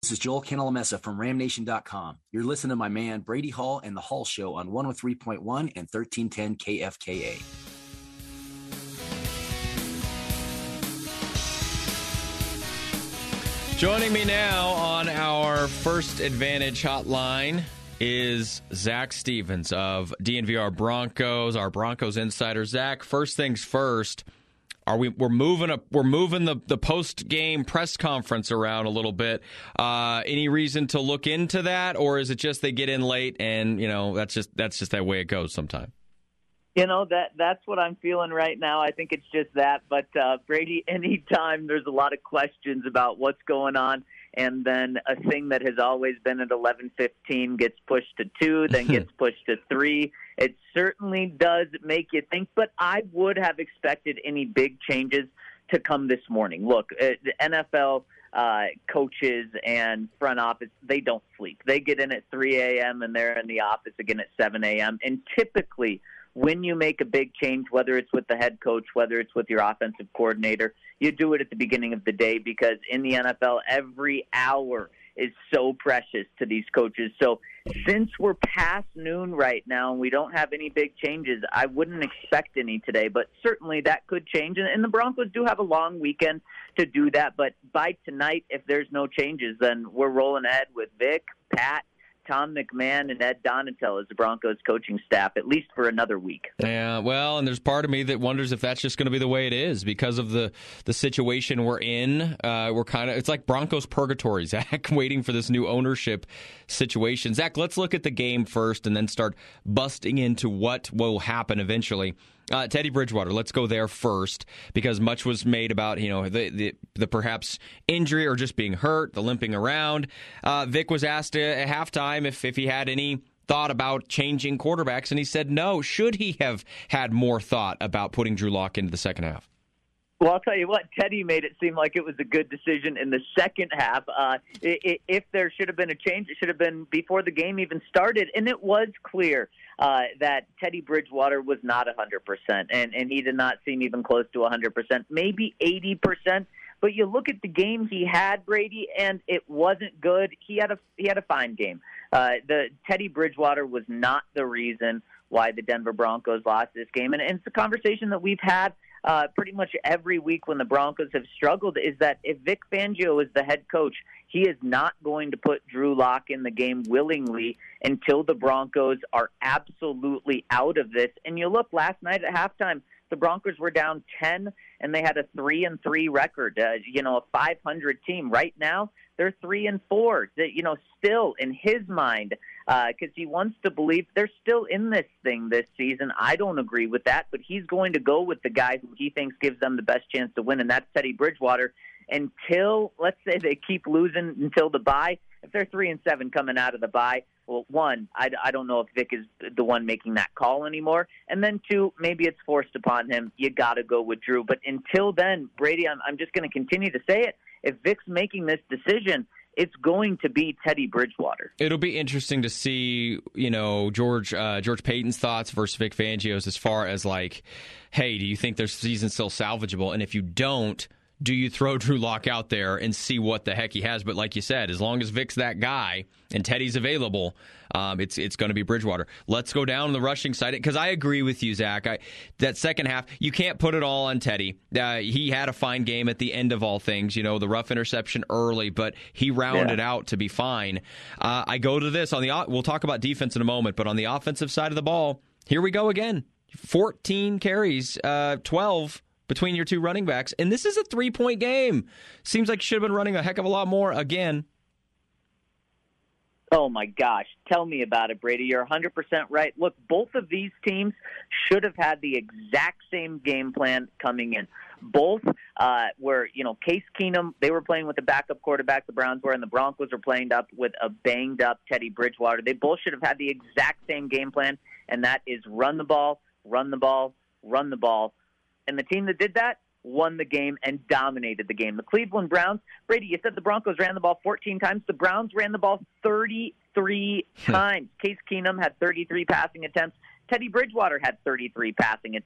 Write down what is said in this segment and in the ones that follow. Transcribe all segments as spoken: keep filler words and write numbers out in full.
This is Joel Cantalamessa from Ram Nation dot com. You're listening to my man Brady Hall and the Hall Show on one oh three point one and thirteen ten K F K A. Joining me now on our First Advantage hotline is Zach Stevens of D N V R Broncos, our Broncos insider. Zach, first things first. Are we? We're moving up. We're moving the, the post game press conference around a little bit. Uh, any reason to look into that, or is it just they get in late and you know that's just that's just that way it goes sometimes? You know that that's what I'm feeling right now. I think it's just that. But uh, Brady, anytime there's a lot of questions about what's going on, and then a thing that has always been at eleven fifteen gets pushed to two, then gets pushed to three. It certainly does make you think, but I would have expected any big changes to come this morning. Look, uh, the N F L uh, coaches and front office, they don't sleep. They get in at three a.m. and they're in the office again at seven a.m. And typically when you make a big change, whether it's with the head coach, whether it's with your offensive coordinator, you do it at the beginning of the day because in the N F L, every hour is so precious to these coaches. So since we're past noon right now and we don't have any big changes, I wouldn't expect any today, but certainly that could change. And, and the Broncos do have a long weekend to do that. But by tonight, if there's no changes, then we're rolling ahead with Vic, Pat, Tom McMahon, and Ed Donatel as the Broncos coaching staff, at least for another week. Yeah, well, and there's part of me that wonders if that's just going to be the way it is because of the, the situation we're in. Uh, we're kind of it's like Broncos purgatory, Zach, waiting for this new ownership situation. Zach, let's look at the game first and then start busting into what will happen eventually. Uh, Teddy Bridgewater, let's go there first because much was made about you know the the, the perhaps injury or just being hurt, the limping around. Uh, Vic was asked at halftime if, if he had any thought about changing quarterbacks, and he said no. Should he have had more thought about putting Drew Lock into the second half? Well, I'll tell you what, Teddy made it seem like it was a good decision in the second half. Uh, if there should have been a change, it should have been before the game even started, and it was clear uh, that Teddy Bridgewater was not one hundred percent, and, and he did not seem even close to one hundred percent, maybe eighty percent. But you look at the game he had, Brady, and it wasn't good. He had a he had a fine game. Uh, the Teddy Bridgewater was not the reason why the Denver Broncos lost this game, and, and it's a conversation that we've had Uh, pretty much every week when the Broncos have struggled is that if Vic Fangio is the head coach, he is not going to put Drew Lock in the game willingly until the Broncos are absolutely out of this. And you look, last night at halftime, the Broncos were down ten, and they had a three and three record. Uh, you know, a five hundred team. Right now, they're three and four. That you know, still in his mind, because uh, he wants to believe they're still in this thing this season. I don't agree with that, but he's going to go with the guy who he thinks gives them the best chance to win, and that's Teddy Bridgewater. Until, let's say, they keep losing until the bye. If they're three and seven coming out of the bye, well, one, I, I don't know if Vic is the one making that call anymore. And then two, maybe it's forced upon him. You got to go with Drew. But until then, Brady, I'm, I'm just going to continue to say it. If Vic's making this decision, it's going to be Teddy Bridgewater. It'll be interesting to see, you know, George uh, George Payton's thoughts versus Vic Fangio's as far as like, hey, do you think their season's still salvageable? And if you don't, do you throw Drew Lock out there and see what the heck he has? But like you said, as long as Vic's that guy and Teddy's available, um, it's it's going to be Bridgewater. Let's go down the rushing side because I agree with you, Zach. I, that second half, you can't put it all on Teddy. Uh, he had a fine game at the end of all things. You know, the rough interception early, but he rounded yeah. out to be fine. Uh, I go to this on the. We'll talk about defense in a moment, but on the offensive side of the ball, here we go again. fourteen carries, uh, twelve. Between your two running backs. And this is a three-point game. Seems like you should have been running a heck of a lot more again. Oh, my gosh. Tell me about it, Brady. You're one hundred percent right. Look, both of these teams should have had the exact same game plan coming in. Both uh, were, you know, Case Keenum, they were playing with a backup quarterback, the Browns were, and the Broncos were playing up with a banged-up Teddy Bridgewater. They both should have had the exact same game plan, and that is run the ball, run the ball, run the ball. And the team that did that won the game and dominated the game. The Cleveland Browns, Brady, you said the Broncos ran the ball fourteen times. The Browns ran the ball thirty-three times. Case Keenum had thirty-three passing attempts. Teddy Bridgewater had thirty-three passing attempts.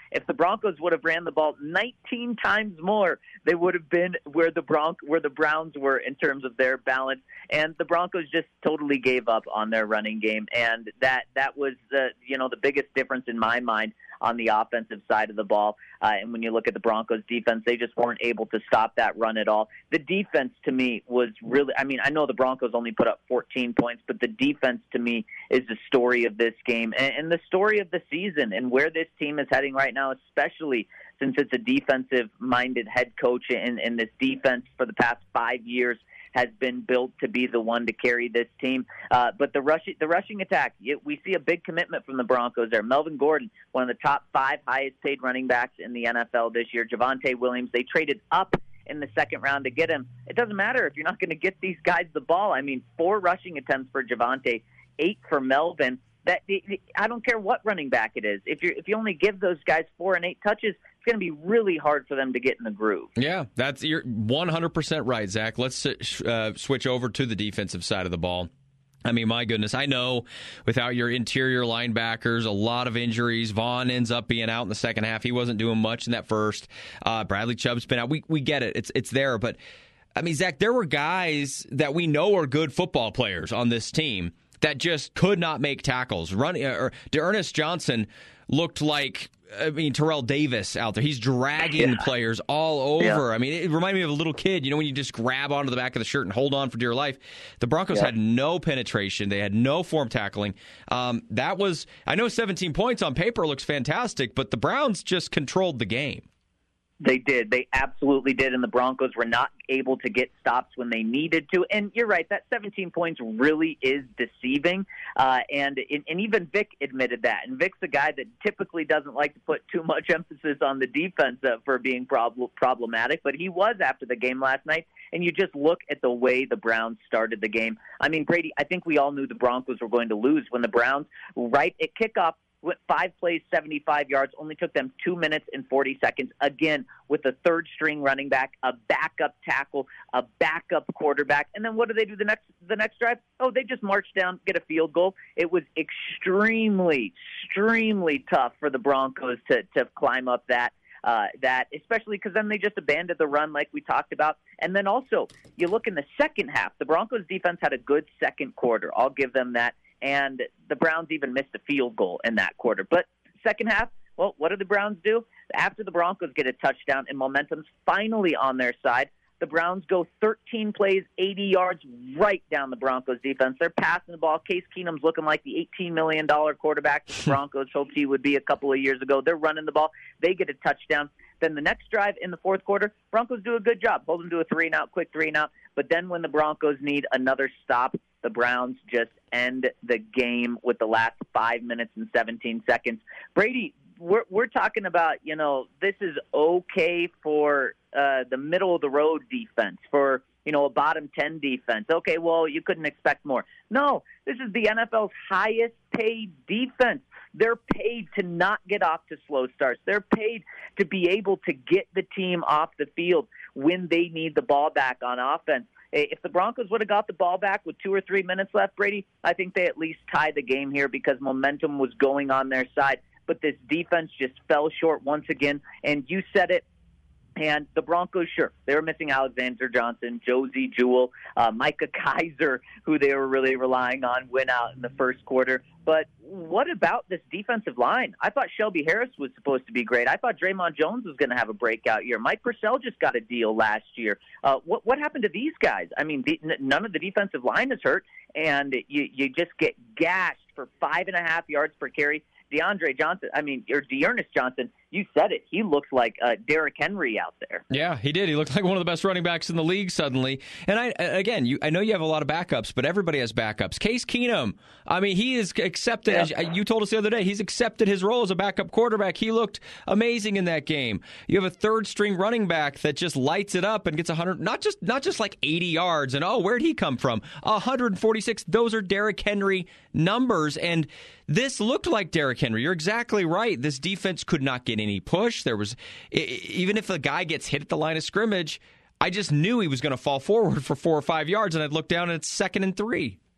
If the Broncos would have ran the ball nineteen times more, they would have been where the Bron- where the Browns were in terms of their balance. And the Broncos just totally gave up on their running game, and that that was the you know the biggest difference in my mind on the offensive side of the ball. Uh, and when you look at the Broncos defense, they just weren't able to stop that run at all. The defense to me was really, I mean, I know the Broncos only put up fourteen points, but the defense to me is the story of this game and, and the story of the season and where this team is heading right now, especially since it's a defensive-minded head coach and, and this defense for the past five years has been built to be the one to carry this team. Uh, but the rushing the rushing attack, it, we see a big commitment from the Broncos there. Melvin Gordon, one of the top five highest-paid running backs in the N F L this year. Javonte Williams, they traded up in the second round to get him. It doesn't matter if you're not going to get these guys the ball. I mean, four rushing attempts for Javonte, eight for Melvin. That I don't care what running back it is. If you if you only give those guys four and eight touches, it's going to be really hard for them to get in the groove. Yeah, that's you're one hundred percent right, Zach. Let's uh, switch over to the defensive side of the ball. I mean, my goodness, I know without your interior linebackers, a lot of injuries. Vaughn ends up being out in the second half. He wasn't doing much in that first. Uh, Bradley Chubb's been out. We we get it. It's it's there, but I mean, Zach, there were guys that we know are good football players on this team that just could not make tackles. Running or D'Ernest Johnson looked like, I mean, Terrell Davis out there. He's dragging yeah. players all over. Yeah. I mean, it reminded me of a little kid, you know, when you just grab onto the back of the shirt and hold on for dear life. The Broncos yeah. had no penetration. They had no form tackling. Um, that was, I know seventeen points on paper looks fantastic, but the Browns just controlled the game. They did. They absolutely did, and the Broncos were not able to get stops when they needed to. And you're right, that seventeen points really is deceiving, uh, and and even Vic admitted that. And Vic's a guy that typically doesn't like to put too much emphasis on the defense uh, for being prob- problematic, but he was after the game last night. And you just look at the way the Browns started the game. I mean, Brady, I think we all knew the Broncos were going to lose when the Browns, right at kickoff, went five plays, seventy-five yards, only took them two minutes and forty seconds, again, with a third-string running back, a backup tackle, a backup quarterback. And then what do they do the next the next drive? Oh, they just march down, get a field goal. It was extremely, extremely tough for the Broncos to, to climb up that. Uh, that, especially because then they just abandoned the run like we talked about. And then also, you look in the second half, the Broncos defense had a good second quarter. I'll give them that. And the Browns even missed a field goal in that quarter. But second half, well, what do the Browns do? After the Broncos get a touchdown and momentum's finally on their side, the Browns go thirteen plays, eighty yards right down the Broncos defense. They're passing the ball. Case Keenum's looking like the eighteen million dollars quarterback the Broncos hoped he would be a couple of years ago. They're running the ball. They get a touchdown. Then the next drive in the fourth quarter, Broncos do a good job. Hold them to a three-and-out, quick three-and-out. But then when the Broncos need another stop, the Browns just end the game with the last five minutes and seventeen seconds. Brady, we're we're talking about, you know, this is okay for uh, the middle-of-the-road defense, for, you know, a bottom ten defense. Okay, well, you couldn't expect more. No, this is the N F L's highest-paid defense. They're paid to not get off to slow starts. They're paid to be able to get the team off the field when they need the ball back on offense. If the Broncos would have got the ball back with two or three minutes left, Brady, I think they at least tied the game here because momentum was going on their side. But this defense just fell short once again. And you said it. And the Broncos, sure, they were missing Alexander Johnson, Josie Jewell, uh, Micah Kiser, who they were really relying on, went out in the first quarter. But what about this defensive line? I thought Shelby Harris was supposed to be great. I thought Draymond Jones was going to have a breakout year. Mike Purcell just got a deal last year. Uh, what what happened to these guys? I mean, the, none of the defensive line is hurt, and you, you just get gashed for five and a half yards per carry. DeAndre Johnson, I mean, or D'Ernest Johnson, you said it. He looks like uh, Derrick Henry out there. Yeah, he did. He looked like one of the best running backs in the league suddenly. And I again, you, I know you have a lot of backups, but everybody has backups. Case Keenum, I mean, he is accepted. Yeah. As you told us the other day, he's accepted his role as a backup quarterback. He looked amazing in that game. You have a third-string running back that just lights it up and gets one hundred, not just not just like eighty yards. And oh, where'd he come from? one hundred forty-six. Those are Derrick Henry numbers, and this looked like Derrick Henry. You're exactly right. This defense could not get any push. There was, even if the guy gets hit at the line of scrimmage, I just knew he was going to fall forward for four or five yards, and I'd look down and it's second and three.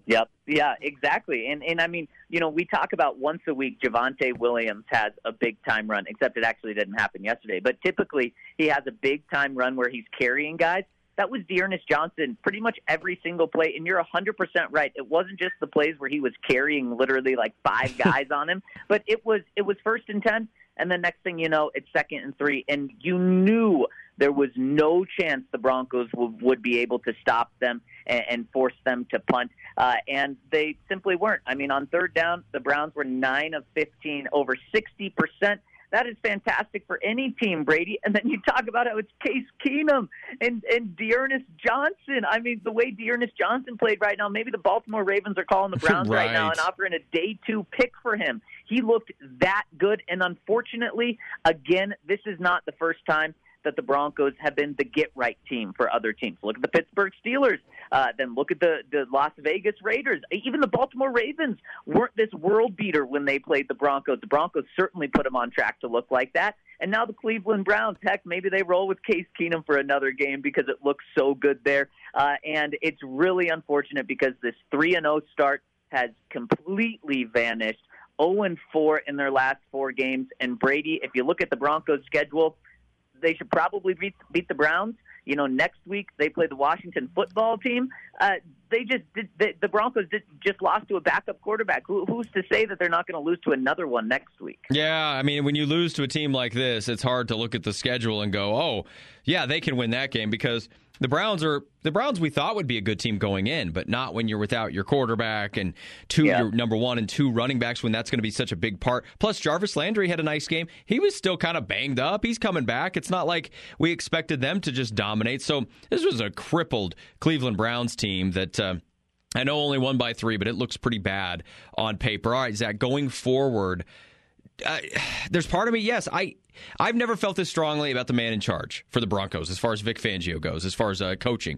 Yep. Yeah, exactly. And and I mean, you know, we talk about once a week Javonte Williams has a big-time run, except it actually didn't happen yesterday. But typically he has a big-time run where he's carrying guys. That was D'Ernest Johnson pretty much every single play, and you're one hundred percent right. It wasn't just the plays where he was carrying literally like five guys on him, but it was it was first and ten, and then next thing you know, it's second and three, and you knew there was no chance the Broncos would, would be able to stop them and, and force them to punt, uh, and they simply weren't. I mean, on third down, the Browns were nine of fifteen, over sixty percent. That is fantastic for any team, Brady. And then you talk about how it's Case Keenum and, and D'Ernest Johnson. I mean, the way D'Ernest Johnson played right now, maybe the Baltimore Ravens are calling the Browns right. right now and offering a day two pick for him. He looked that good. And unfortunately, again, this is not the first time that the Broncos have been the get-right team for other teams. Look at the Pittsburgh Steelers. Uh, then look at the, the Las Vegas Raiders. Even the Baltimore Ravens weren't this world beater when they played the Broncos. The Broncos certainly put them on track to look like that. And now the Cleveland Browns, heck, maybe they roll with Case Keenum for another game because it looks so good there. Uh, and it's really unfortunate because this three and oh start has completely vanished. oh and four in their last four games. And Brady, if you look at the Broncos' schedule, they should probably beat, beat the Browns. You know, next week they play the Washington football team. Uh, they just did, they, the Broncos did, just lost to a backup quarterback. Who, who's to say that they're not going to lose to another one next week? Yeah, I mean, when you lose to a team like this, it's hard to look at the schedule and go, "Oh, yeah, they can win that game," because the Browns are the Browns we thought would be a good team going in, but not when you're without your quarterback and two yeah. your number one and two running backs when that's going to be such a big part. Plus, Jarvis Landry had a nice game. He was still kind of banged up. He's coming back. It's not like we expected them to just dominate. So this was a crippled Cleveland Browns team that uh, I know only won by three, but it looks pretty bad on paper. All right, Zach, going forward, uh, there's part of me, yes, I I've never felt this strongly about the man in charge for the Broncos as far as Vic Fangio goes, as far as uh, coaching.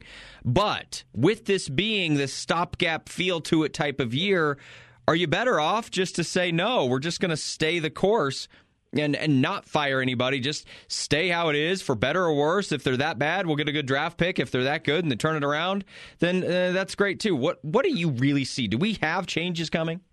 But with this being this stopgap feel to it type of year, are you better off just to say, no, we're just going to stay the course and, and not fire anybody, just stay how it is for better or worse? If they're that bad, we'll get a good draft pick. If they're that good and they turn it around, then uh, that's great too. What, what do you really see? Do we have changes coming?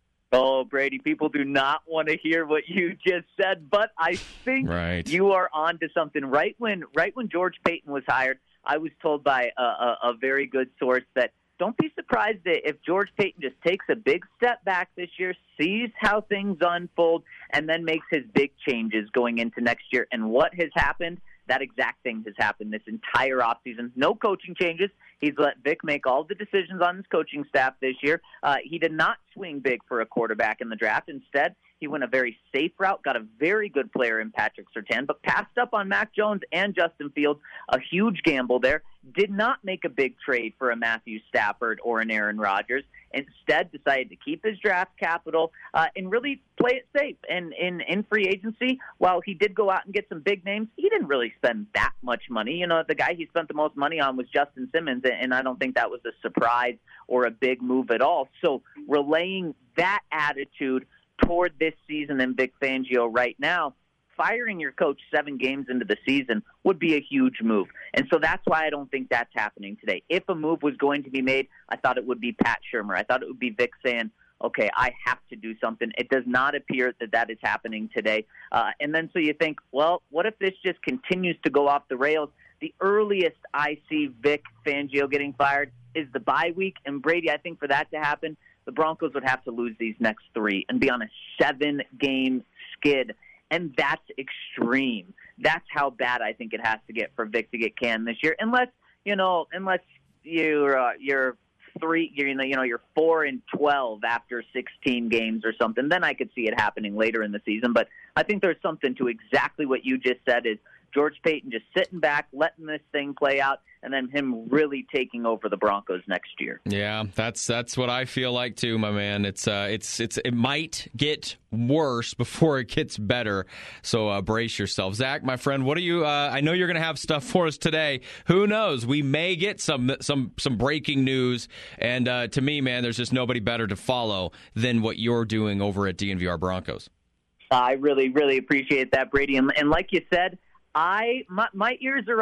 Oh, Brady, people do not want to hear what you just said, but I think right. you are on to something. Right when right when George Paton was hired, I was told by a, a, a very good source that don't be surprised if George Paton just takes a big step back this year, sees how things unfold, and then makes his big changes going into next year. And what has happened? That exact thing has happened this entire offseason. No coaching changes. He's let Vic make all the decisions on his coaching staff this year. Uh, he did not swing big for a quarterback in the draft. Instead, he went a very safe route, got a very good player in Patrick Surtain, but passed up on Mac Jones and Justin Fields, a huge gamble there. Did not make a big trade for a Matthew Stafford or an Aaron Rodgers. Instead, decided to keep his draft capital uh, and really play it safe. And in, in free agency, while he did go out and get some big names, he didn't really spend that much money. You know, the guy he spent the most money on was Justin Simmons, and I don't think that was a surprise or a big move at all. So relaying that attitude toward this season and Vic Fangio right now, firing your coach seven games into the season would be a huge move. And so that's why I don't think that's happening today. If a move was going to be made, I thought it would be Pat Shurmur. I thought it would be Vic saying, okay, I have to do something. It does not appear that that is happening today. Uh, and then so you think, well, what if this just continues to go off the rails? The earliest I see Vic Fangio getting fired is the bye week. And Brady, I think for that to happen, the Broncos would have to lose these next three and be on a seven-game skid. And that's extreme. That's how bad I think it has to get for Vic to get canned this year. Unless, you know, unless you're, uh, you're three, you're, you know, you're four and twelve after sixteen games or something, then I could see it happening later in the season. But I think there's something to exactly what you just said is George Paton just sitting back, letting this thing play out, and then him really taking over the Broncos next year. Yeah, that's that's what I feel like too, my man. It's uh, it's it's it might get worse before it gets better. So uh, brace yourself, Zach, my friend. What are you? Uh, I know you're going to have stuff for us today. Who knows? We may get some some some breaking news. And uh, to me, man, there's just nobody better to follow than what you're doing over at D N V R Broncos. I really, really appreciate that, Brady. And, and like you said, I my, my ears are up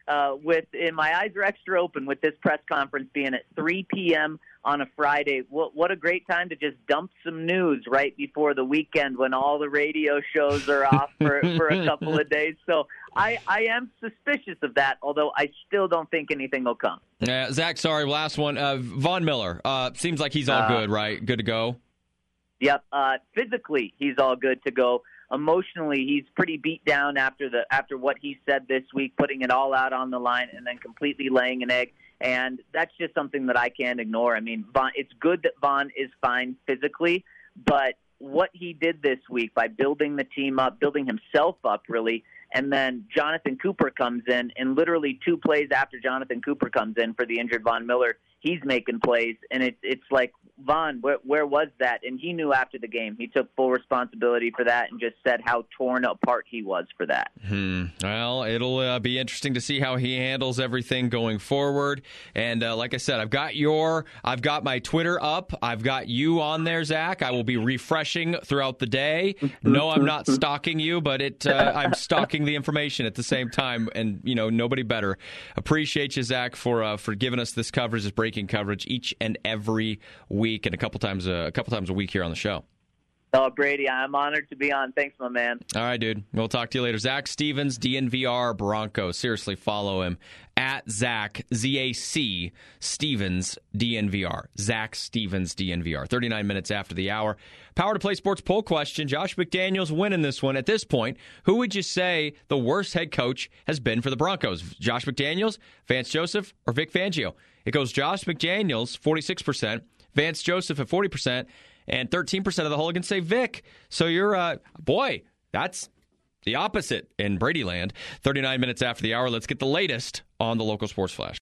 uh, with and my eyes are extra open with this press conference being at three p.m. on a Friday. What, what a great time to just dump some news right before the weekend when all the radio shows are off for, for a couple of days. So I, I am suspicious of that, although I still don't think anything will come. Uh, Zach, sorry, last one. Uh, Von Miller, uh, seems like he's all uh, good, right? Good to go? Yep. Uh, physically, he's all good to go. Emotionally, he's pretty beat down after the after what he said this week, putting it all out on the line and then completely laying an egg. And that's just something that I can't ignore. I mean, Von, it's good that Von is fine physically, but what he did this week by building the team up, building himself up, really, and then Jonathan Cooper comes in, and literally two plays after Jonathan Cooper comes in for the injured Von Miller, he's making plays, and it's it's like, Von, where, where was that? And he knew after the game. He took full responsibility for that and just said how torn apart he was for that. Hmm. Well, it'll uh, be interesting to see how he handles everything going forward. And uh, like I said, I've got your, I've got my Twitter up. I've got you on there, Zach. I will be refreshing throughout the day. No, I'm not stalking you, but it uh, I'm stalking the information at the same time. And, you know, nobody better. Appreciate you, Zach, for uh, for giving us this coverage, this breaking coverage each and every week. Week and a couple times a, a couple times a week here on the show. Oh, Brady, I'm honored to be on. Thanks, my man. All right, dude. We'll talk to you later. Zach Stevens, D N V R Broncos. Seriously, follow him at Zach Z A C Stevens D N V R. Zach Stevens D N V R. thirty-nine minutes after the hour. Power to Play Sports poll question. Josh McDaniels winning this one. At this point, who would you say the worst head coach has been for the Broncos? Josh McDaniels, Vance Joseph, or Vic Fangio? It goes Josh McDaniels, forty-six percent. Vance Joseph at forty percent, and thirteen percent of the Hooligans say Vic. So you're, uh, boy, that's the opposite in Brady land. thirty-nine minutes after the hour, let's get the latest on the local sports flash.